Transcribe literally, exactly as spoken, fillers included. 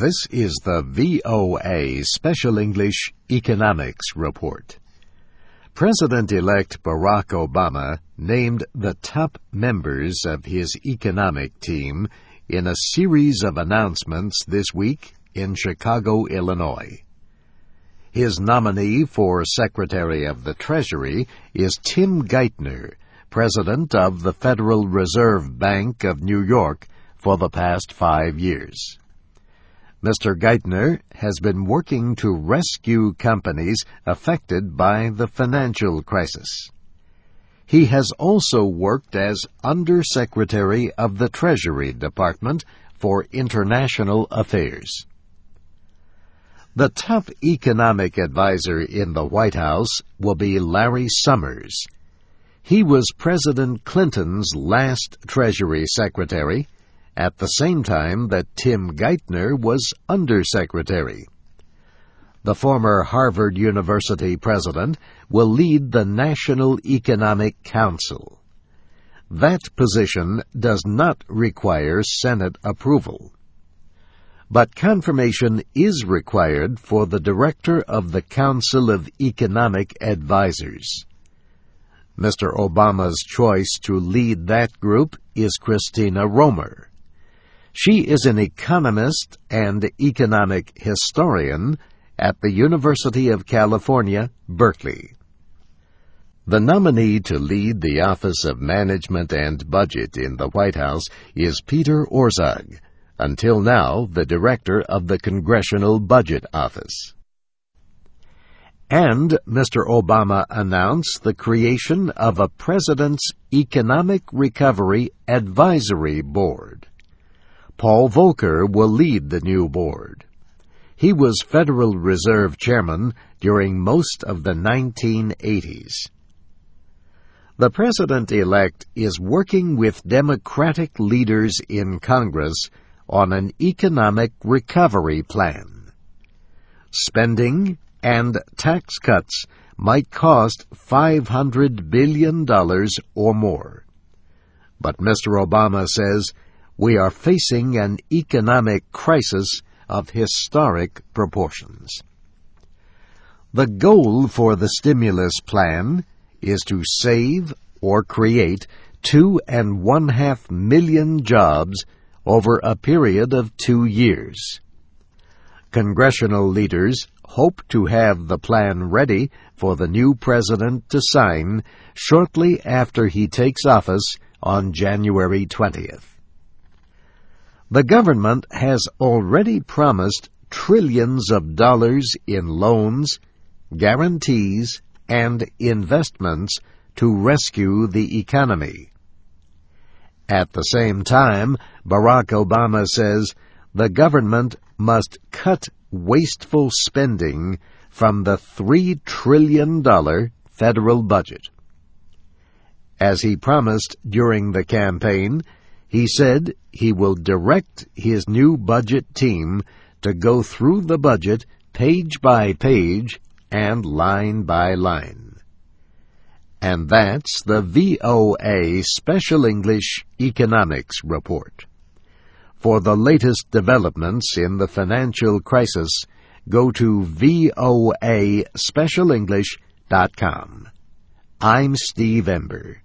This is the V O A Special English Economics Report. President-elect Barack Obama named the top members of his economic team in a series of announcements this week in Chicago, Illinois. His nominee for Secretary of the Treasury is Tim Geithner, President of the Federal Reserve Bank of New York for the past five years. Mister Geithner has been working to rescue companies affected by the financial crisis. He has also worked as Undersecretary of the Treasury Department for International Affairs. The top economic advisor in the White House will be Larry Summers. He was President Clinton's last Treasury Secretary, at the same time that Tim Geithner was Undersecretary. The former Harvard University president will lead the National Economic Council. That position does not require Senate approval. But confirmation is required for the director of the Council of Economic Advisers. Mister Obama's choice to lead that group is Christina Romer. She is an economist and economic historian at the University of California, Berkeley. The nominee to lead the Office of Management and Budget in the White House is Peter Orszag, until now the director of the Congressional Budget Office. And Mister Obama announced the creation of a President's Economic Recovery Advisory Board. Paul Volcker will lead the new board. He was Federal Reserve Chairman during most of the nineteen eighties. The President-elect is working with Democratic leaders in Congress on an economic recovery plan. Spending and tax cuts might cost five hundred billion dollars or more. But Mister Obama says, we are facing an economic crisis of historic proportions. The goal for the stimulus plan is to save or create two and one half million jobs over a period of two years. Congressional leaders hope to have the plan ready for the new president to sign shortly after he takes office on January twentieth. The government has already promised trillions of dollars in loans, guarantees, and investments to rescue the economy. At the same time, Barack Obama says the government must cut wasteful spending from the three trillion dollars federal budget. As he promised during the campaign, he said he will direct his new budget team to go through the budget page by page and line by line. And that's the V O A Special English Economics Report. For the latest developments in the financial crisis, go to voa special english dot com. I'm Steve Ember.